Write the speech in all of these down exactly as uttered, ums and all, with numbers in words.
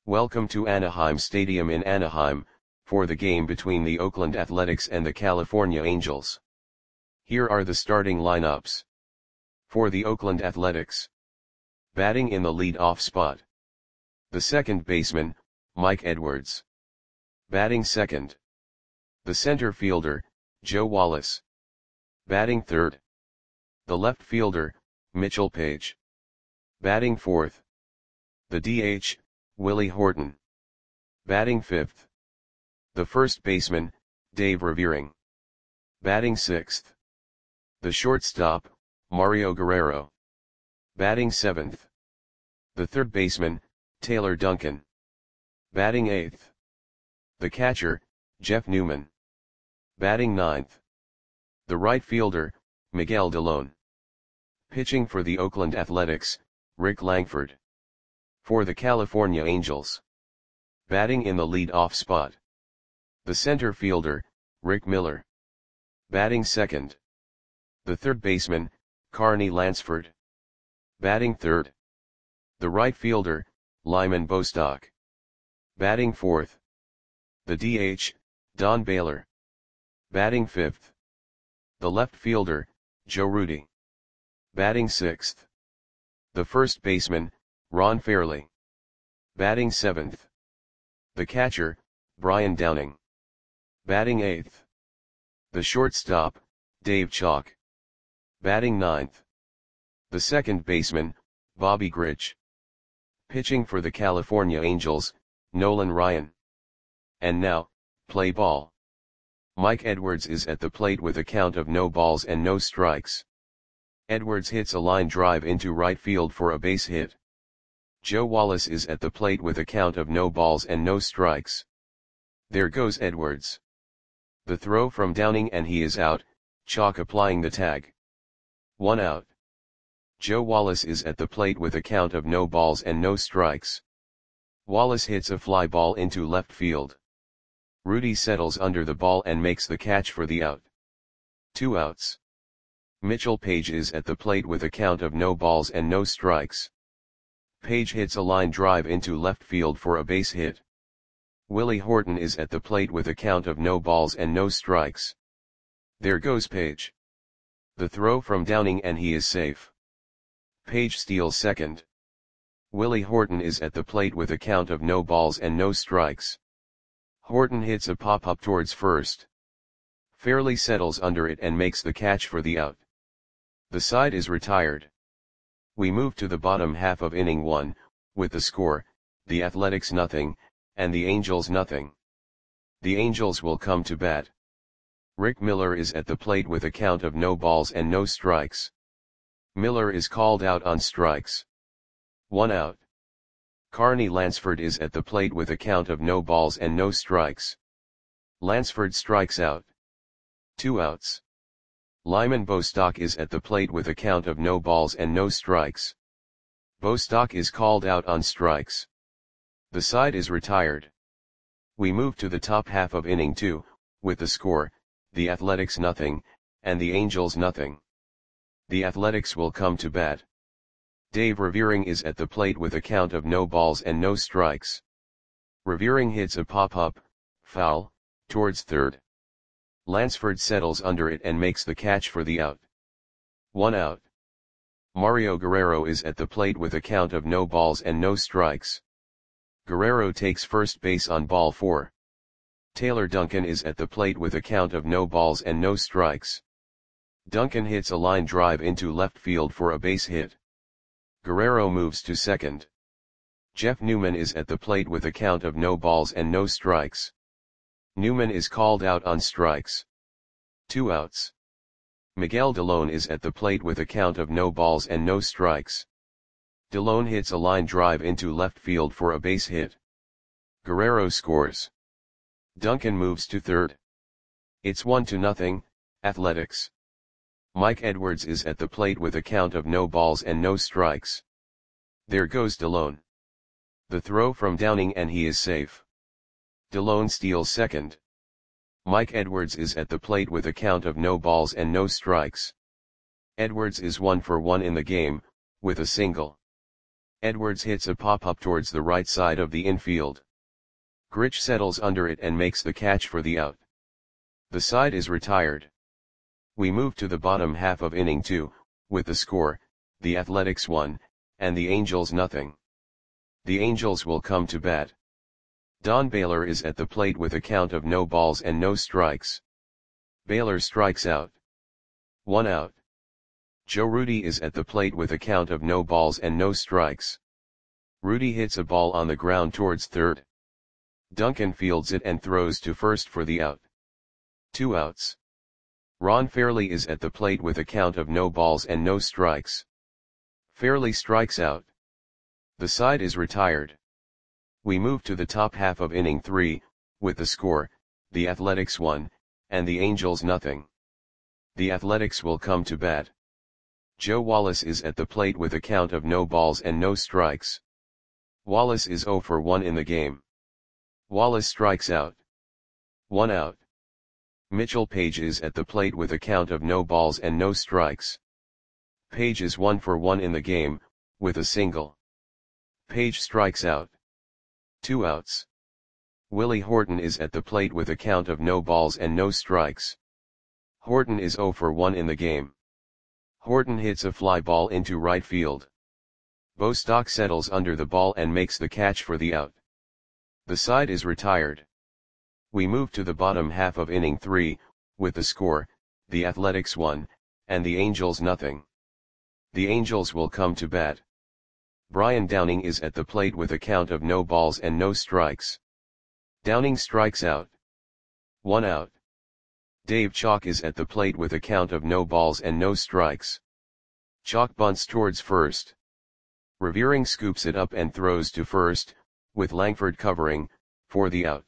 Welcome to Anaheim Stadium in Anaheim, for the game between the Oakland Athletics and the California Angels. Here are the starting lineups. For the Oakland Athletics. Batting in the lead-off spot. The second baseman, Mike Edwards. Batting second. The center fielder, Joe Wallace. Batting third. The left fielder, Mitchell Page. Batting fourth. The D H, Willie Horton. Batting fifth. The first baseman, Dave Revering. Batting sixth. The shortstop, Mario Guerrero. Batting seventh. The third baseman, Taylor Duncan. Batting eighth. The catcher, Jeff Newman. Batting ninth. The right fielder, Miguel Delone. Pitching for the Oakland Athletics, Rick Langford. For the California Angels. Batting in the lead-off spot. The center fielder, Rick Miller. Batting second. The third baseman, Carney Lansford. Batting third. The right fielder, Lyman Bostock. Batting fourth. The D H, Don Baylor. Batting fifth. The left fielder, Joe Rudi. Batting sixth. The first baseman, Ron Fairly. Batting seventh. The catcher, Brian Downing. Batting eighth. The shortstop, Dave Chalk. Batting ninth. The second baseman, Bobby Grich. Pitching for the California Angels, Nolan Ryan. And now, play ball. Mike Edwards is at the plate with a count of no balls and no strikes. Edwards hits a line drive into right field for a base hit. Joe Wallace is at the plate with a count of no balls and no strikes. There goes Edwards. The throw from Downing and he is out, Chalk applying the tag. One out. Joe Wallace is at the plate with a count of no balls and no strikes. Wallace hits a fly ball into left field. Rudi settles under the ball and makes the catch for the out. Two outs. Mitchell Page is at the plate with a count of no balls and no strikes. Page hits a line drive into left field for a base hit. Willie Horton is at the plate with a count of no balls and no strikes. There goes Page. The throw from Downing and he is safe. Page steals second. Willie Horton is at the plate with a count of no balls and no strikes. Horton hits a pop-up towards first. Fairly settles under it and makes the catch for the out. The side is retired. We move to the bottom half of inning one, with the score, the Athletics nothing, and the Angels nothing. The Angels will come to bat. Rick Miller is at the plate with a count of no balls and no strikes. Miller is called out on strikes. One out. Carney Lansford is at the plate with a count of no balls and no strikes. Lansford strikes out. Two outs. Lyman Bostock is at the plate with a count of no balls and no strikes. Bostock is called out on strikes. The side is retired. We move to the top half of inning two, with the score, the Athletics nothing, and the Angels nothing. The Athletics will come to bat. Dave Revering is at the plate with a count of no balls and no strikes. Revering hits a pop-up, foul, towards third. Lansford settles under it and makes the catch for the out. One out. Mario Guerrero is at the plate with a count of no balls and no strikes. Guerrero takes first base on ball four. Taylor Duncan is at the plate with a count of no balls and no strikes. Duncan hits a line drive into left field for a base hit. Guerrero moves to second. Jeff Newman is at the plate with a count of no balls and no strikes. Newman is called out on strikes. Two outs. Miguel Delone is at the plate with a count of no balls and no strikes. Delone hits a line drive into left field for a base hit. Guerrero scores. Duncan moves to third. It's one to nothing, Athletics. Mike Edwards is at the plate with a count of no balls and no strikes. There goes Delone. The throw from Downing and he is safe. Delone steals second. Mike Edwards is at the plate with a count of no balls and no strikes. Edwards is one for one in the game, with a single. Edwards hits a pop-up towards the right side of the infield. Grich settles under it and makes the catch for the out. The side is retired. We move to the bottom half of inning two, with the score, the Athletics one, and the Angels nothing. The Angels will come to bat. Don Baylor is at the plate with a count of no balls and no strikes. Baylor strikes out. One out. Joe Rudi is at the plate with a count of no balls and no strikes. Rudi hits a ball on the ground towards third. Duncan fields it and throws to first for the out. Two outs. Ron Fairly is at the plate with a count of no balls and no strikes. Fairly strikes out. The side is retired. We move to the top half of inning three, with the score, the Athletics one, and the Angels nothing. The Athletics will come to bat. Joe Wallace is at the plate with a count of no balls and no strikes. Wallace is oh for one in the game. Wallace strikes out. One out. Mitchell Page is at the plate with a count of no balls and no strikes. Page is one for one in the game, with a single. Page strikes out. Two outs. Willie Horton is at the plate with a count of no balls and no strikes. Horton is oh for one in the game. Horton hits a fly ball into right field. Bostock settles under the ball and makes the catch for the out. The side is retired. We move to the bottom half of inning three, with the score, the Athletics one, and the Angels nothing. The Angels will come to bat. Brian Downing is at the plate with a count of no balls and no strikes. Downing strikes out. One out. Dave Chalk is at the plate with a count of no balls and no strikes. Chalk bunts towards first. Revering scoops it up and throws to first, with Langford covering, for the out.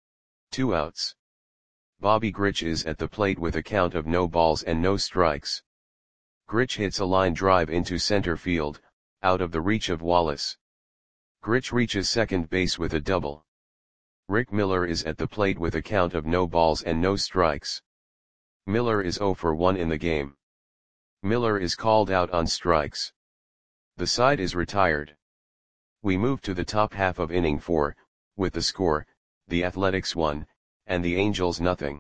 Two outs. Bobby Grich is at the plate with a count of no balls and no strikes. Grich hits a line drive into center field, out of the reach of Wallace. Grich reaches second base with a double. Rick Miller is at the plate with a count of no balls and no strikes. Miller is oh for one in the game. Miller is called out on strikes. The side is retired. We move to the top half of inning four, with the score, the Athletics one, and the Angels nothing.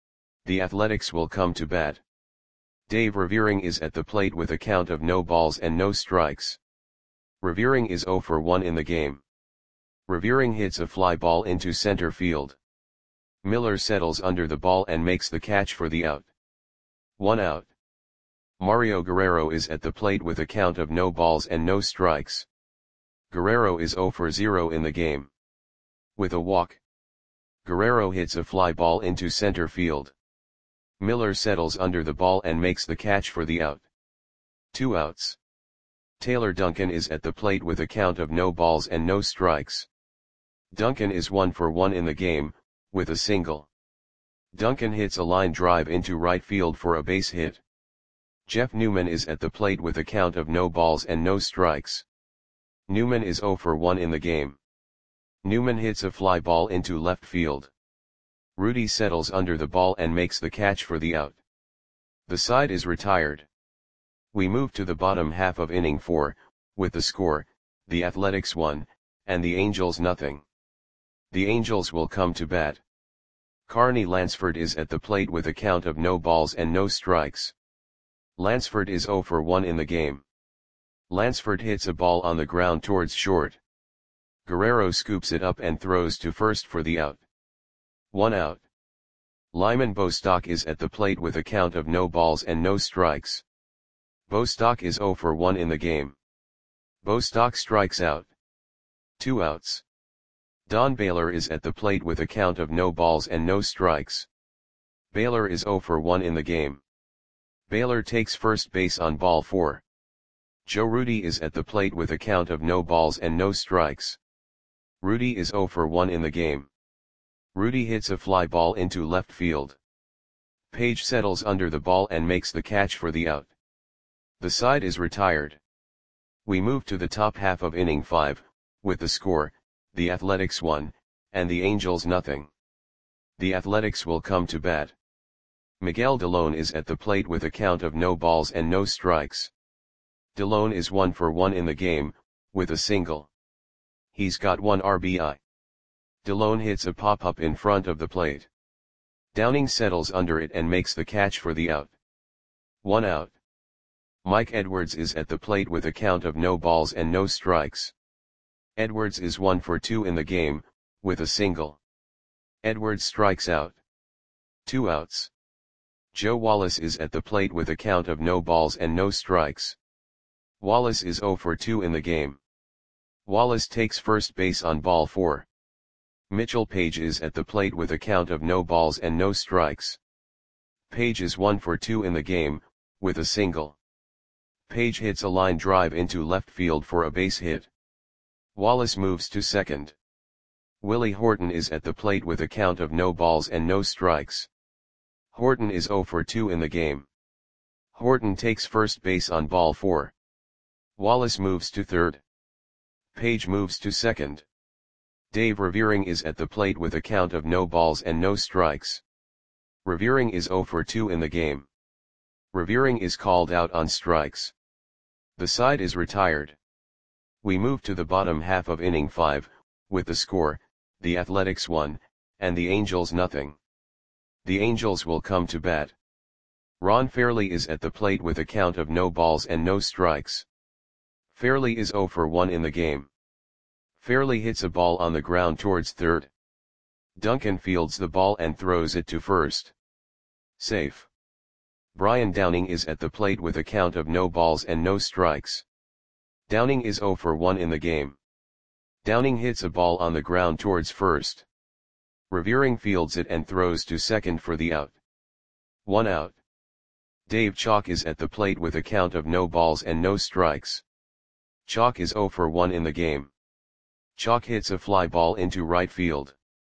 The Athletics will come to bat. Dave Revering is at the plate with a count of no balls and no strikes. Revering is oh for one in the game. Revering hits a fly ball into center field. Miller settles under the ball and makes the catch for the out. One out. Mario Guerrero is at the plate with a count of no balls and no strikes. Guerrero is oh for zero in the game. With a walk, Guerrero hits a fly ball into center field. Miller settles under the ball and makes the catch for the out. Two outs. Taylor Duncan is at the plate with a count of no balls and no strikes. Duncan is one for one in the game, with a single. Duncan hits a line drive into right field for a base hit. Jeff Newman is at the plate with a count of no balls and no strikes. Newman is oh for one in the game. Newman hits a fly ball into left field. Rudi settles under the ball and makes the catch for the out. The side is retired. We move to the bottom half of inning four, with the score, the Athletics one, and the Angels nothing. The Angels will come to bat. Carney Lansford is at the plate with a count of no balls and no strikes. Lansford is oh for one in the game. Lansford hits a ball on the ground towards short. Guerrero scoops it up and throws to first for the out. One out. Lyman Bostock is at the plate with a count of no balls and no strikes. Bostock is oh for one in the game. Bostock strikes out. Two outs. Don Baylor is at the plate with a count of no balls and no strikes. Baylor is oh for one in the game. Baylor takes first base on ball four. Joe Rudi is at the plate with a count of no balls and no strikes. Rudi is oh for one in the game. Rudi hits a fly ball into left field. Page settles under the ball and makes the catch for the out. The side is retired. We move to the top half of inning five, with the score, the Athletics one, and the Angels nothing. The Athletics will come to bat. Miguel Delone is at the plate with a count of no balls and no strikes. Delone is one for one in the game, with a single. He's got one R B I. DeLone hits a pop-up in front of the plate. Downing settles under it and makes the catch for the out. One out. Mike Edwards is at the plate with a count of no balls and no strikes. Edwards is one for two in the game, with a single. Edwards strikes out. Two outs. Joe Wallace is at the plate with a count of no balls and no strikes. Wallace is zero for two in the game. Wallace takes first base on ball four. Mitchell Page is at the plate with a count of no balls and no strikes. Page is one for two in the game, with a single. Page hits a line drive into left field for a base hit. Wallace moves to second. Willie Horton is at the plate with a count of no balls and no strikes. Horton is zero for two in the game. Horton takes first base on ball four. Wallace moves to third. Page moves to second. Dave Revering is at the plate with a count of no balls and no strikes. Revering is zero for two in the game. Revering is called out on strikes. The side is retired. We move to the bottom half of inning five, with the score, the Athletics one, and the Angels nothing. The Angels will come to bat. Ron Fairley is at the plate with a count of no balls and no strikes. Fairley is zero for one in the game. Fairley hits a ball on the ground towards third. Duncan fields the ball and throws it to first. Safe. Brian Downing is at the plate with a count of no balls and no strikes. Downing is zero for one in the game. Downing hits a ball on the ground towards first. Revering fields it and throws to second for the out. One out. Dave Chalk is at the plate with a count of no balls and no strikes. Chalk is zero for one in the game. Chalk hits a fly ball into right field.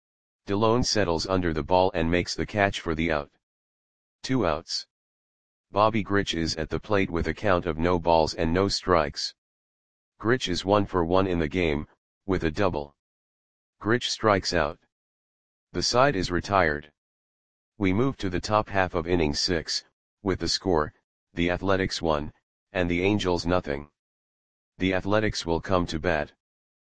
DeLone settles under the ball and makes the catch for the out. Two outs. Bobby Grich is at the plate with a count of no balls and no strikes. Grich is one for one in the game, with a double. Grich strikes out. The side is retired. We move to the top half of inning six, with the score, the Athletics one, and the Angels nothing. The Athletics will come to bat.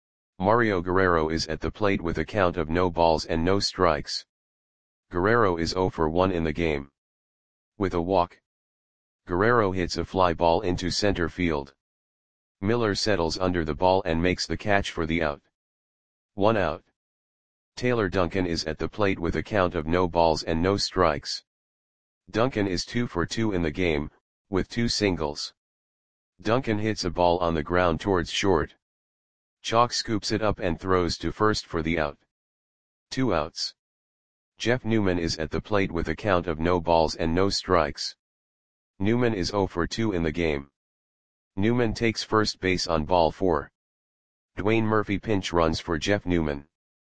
Mario Guerrero is at the plate with a count of no balls and no strikes. Guerrero is zero for one in the game. With a walk. Guerrero hits a fly ball into center field. Miller settles under the ball and makes the catch for the out. One out. Taylor Duncan is at the plate with a count of no balls and no strikes. Duncan is two for two in the game, with two singles. Duncan hits a ball on the ground towards short. Chalk scoops it up and throws to first for the out. Two outs. Jeff Newman is at the plate with a count of no balls and no strikes. Newman is zero for two in the game. Newman takes first base on ball four. Dwayne Murphy pinch runs for Jeff Newman.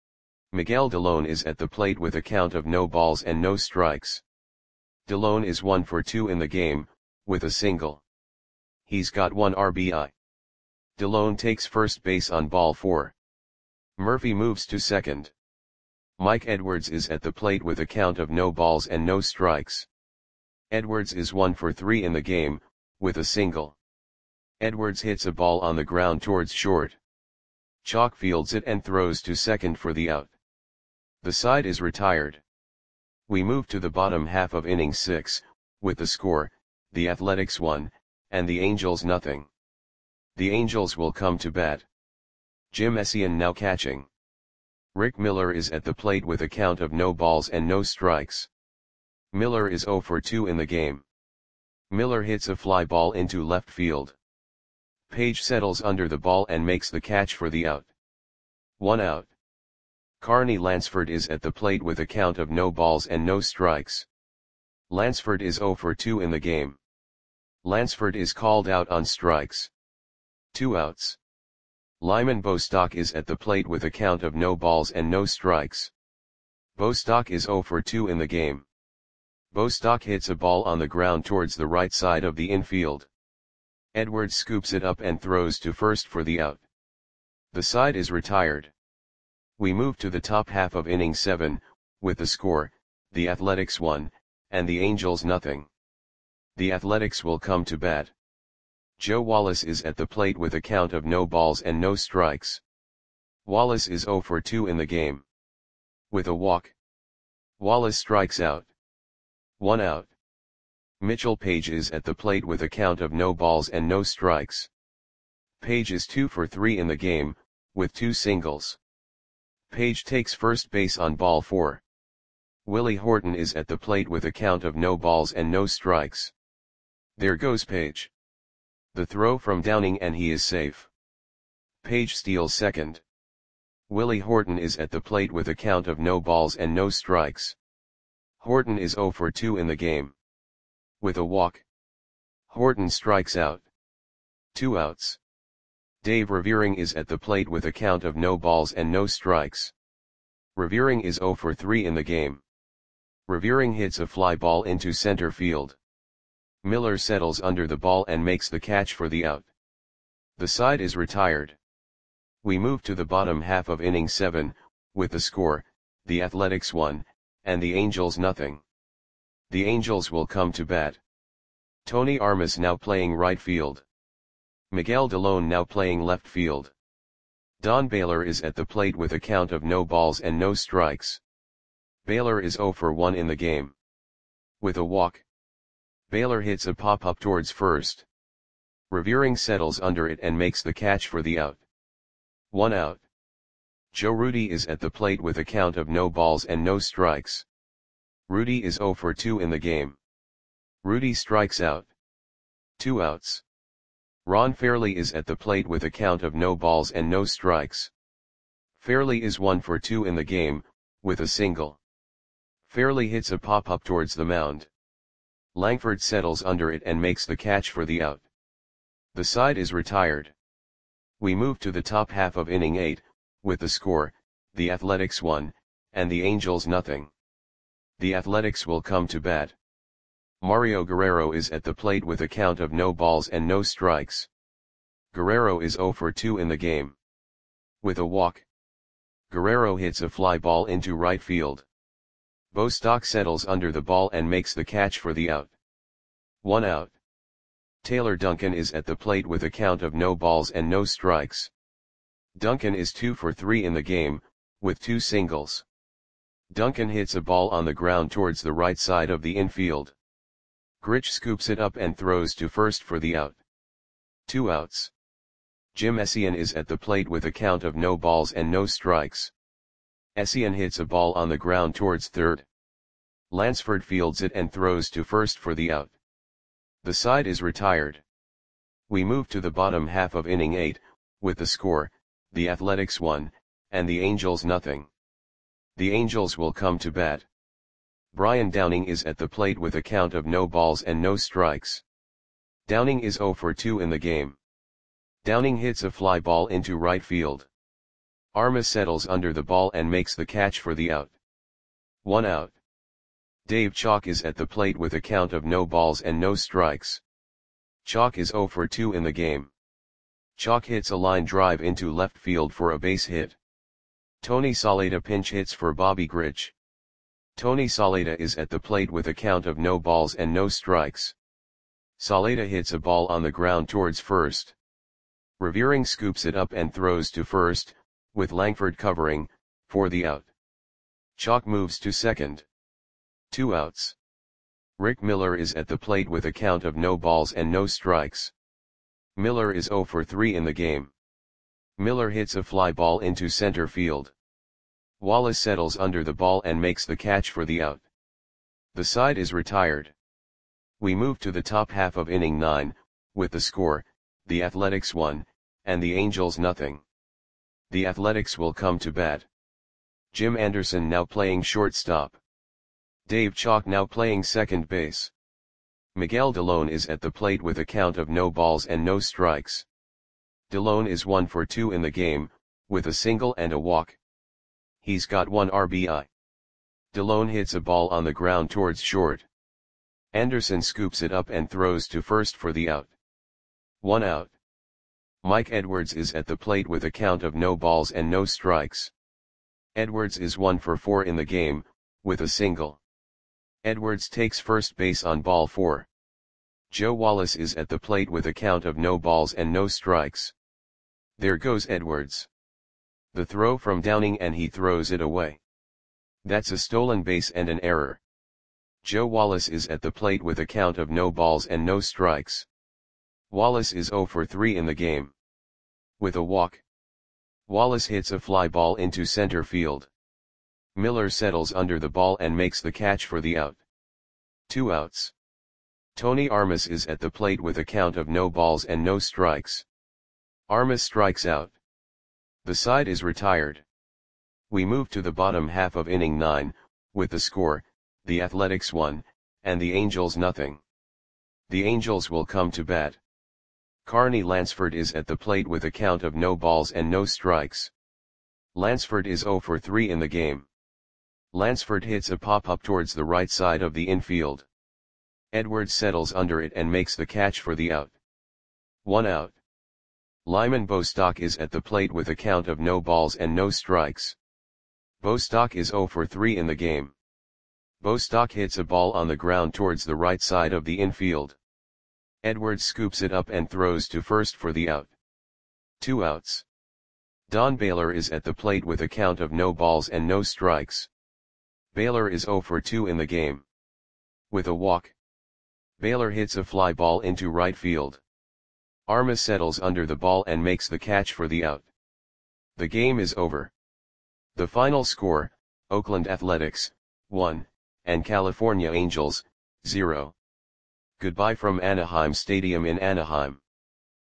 Miguel DeLone is at the plate with a count of no balls and no strikes. DeLone is one for two in the game, with a single. He's got one R B I. DeLone takes first base on ball four. Murphy moves to second. Mike Edwards is at the plate with a count of no balls and no strikes. Edwards is one for three in the game, with a single. Edwards hits a ball on the ground towards short. Chalk fields it and throws to second for the out. The side is retired. We move to the bottom half of inning six, with the score, the Athletics one, and the Angels nothing. The Angels will come to bat. Jim Essien now catching. Rick Miller is at the plate with a count of no balls and no strikes. Miller is zero for two in the game. Miller hits a fly ball into left field. Page settles under the ball and makes the catch for the out. One out. Carney Lansford is at the plate with a count of no balls and no strikes. Lansford is zero for two in the game. Lansford is called out on strikes. Two outs. Lyman Bostock is at the plate with a count of no balls and no strikes. Bostock is zero for two in the game. Bostock hits a ball on the ground towards the right side of the infield. Edwards scoops it up and throws to first for the out. The side is retired. We move to the top half of inning seven, with the score, the Athletics one, and the Angels nothing. The Athletics will come to bat. Joe Wallace is at the plate with a count of no balls and no strikes. Wallace is zero for two in the game. With a walk. Wallace strikes out. One out. Mitchell Page is at the plate with a count of no balls and no strikes. Page is two for three in the game, with two singles. Page takes first base on ball four. Willie Horton is at the plate with a count of no balls and no strikes. There goes Page. The throw from Downing and he is safe. Page steals second. Willie Horton is at the plate with a count of no balls and no strikes. Horton is zero for two in the game. With a walk. Horton strikes out. Two outs. Dave Revering is at the plate with a count of no balls and no strikes. Revering is zero for three in the game. Revering hits a fly ball into center field. Miller settles under the ball and makes the catch for the out. The side is retired. We move to the bottom half of inning seven, with the score, the Athletics one, and the Angels nothing. The Angels will come to bat. Tony Armas now playing right field. Miguel Delone now playing left field. Don Baylor is at the plate with a count of no balls and no strikes. Baylor is zero for one in the game. With a walk. Baylor hits a pop-up towards first. Revering settles under it and makes the catch for the out. One out. Joe Rudi is at the plate with a count of no balls and no strikes. Rudi is zero for two in the game. Rudi strikes out. Two outs. Ron Fairley is at the plate with a count of no balls and no strikes. Fairley is one for two in the game, with a single. Fairley hits a pop-up towards the mound. Langford settles under it and makes the catch for the out. The side is retired. We move to the top half of inning eight, with the score, the Athletics one, and the Angels nothing. The Athletics will come to bat. Mario Guerrero is at the plate with a count of no balls and no strikes. Guerrero is zero for two in the game. With a walk. Guerrero hits a fly ball into right field. Bostock settles under the ball and makes the catch for the out. One out. Taylor Duncan is at the plate with a count of no balls and no strikes. Duncan is two for three in the game, with two singles. Duncan hits a ball on the ground towards the right side of the infield. Grich scoops it up and throws to first for the out. Two outs. Jim Essien is at the plate with a count of no balls and no strikes. Essien hits a ball on the ground towards third. Lansford fields it and throws to first for the out. The side is retired. We move to the bottom half of inning eight, with the score, the Athletics one, and the Angels nothing. The Angels will come to bat. Brian Downing is at the plate with a count of no balls and no strikes. Downing is zero for two in the game. Downing hits a fly ball into right field. Armas settles under the ball and makes the catch for the out. One out. Dave Chalk is at the plate with a count of no balls and no strikes. Chalk is zero for two in the game. Chalk hits a line drive into left field for a base hit. Tony Saleta pinch hits for Bobby Grich. Tony Saleta is at the plate with a count of no balls and no strikes. Saleta hits a ball on the ground towards first. Revering scoops it up and throws to first, with Langford covering, for the out. Chalk moves to second. Two outs. Rick Miller is at the plate with a count of no balls and no strikes. Miller is zero for three in the game. Miller hits a fly ball into center field. Wallace settles under the ball and makes the catch for the out. The side is retired. We move to the top half of inning nine, with the score, the Athletics one, and the Angels nothing. The Athletics will come to bat. Jim Anderson now playing shortstop. Dave Chalk now playing second base. Miguel Delone is at the plate with a count of no balls and no strikes. Delone is one for two in the game, with a single and a walk. He's got one R B I. Delone hits a ball on the ground towards short. Anderson scoops it up and throws to first for the out. One out. Mike Edwards is at the plate with a count of no balls and no strikes. Edwards is one for four in the game, with a single. Edwards takes first base on ball four. Joe Wallace is at the plate with a count of no balls and no strikes. There goes Edwards. The throw from Downing and he throws it away. That's a stolen base and an error. Joe Wallace is at the plate with a count of no balls and no strikes. Wallace is zero for three in the game. With a walk, Wallace hits a fly ball into center field. Miller settles under the ball and makes the catch for the out. Two outs. Tony Armas is at the plate with a count of no balls and no strikes. Armas strikes out. The side is retired. We move to the bottom half of inning nine, with the score, the Athletics one, and the Angels nothing. The Angels will come to bat. Carney Lansford is at the plate with a count of no balls and no strikes. Lansford is zero for three in the game. Lansford hits a pop-up towards the right side of the infield. Edwards settles under it and makes the catch for the out. One out. Lyman Bostock is at the plate with a count of no balls and no strikes. Bostock is zero for three in the game. Bostock hits a ball on the ground towards the right side of the infield. Edwards scoops it up and throws to first for the out. Two outs. Don Baylor is at the plate with a count of no balls and no strikes. Baylor is zero for two in the game. With a walk, Baylor hits a fly ball into right field. Armas settles under the ball and makes the catch for the out. The game is over. The final score, Oakland Athletics, one, and California Angels, zero. Goodbye from Anaheim Stadium in Anaheim.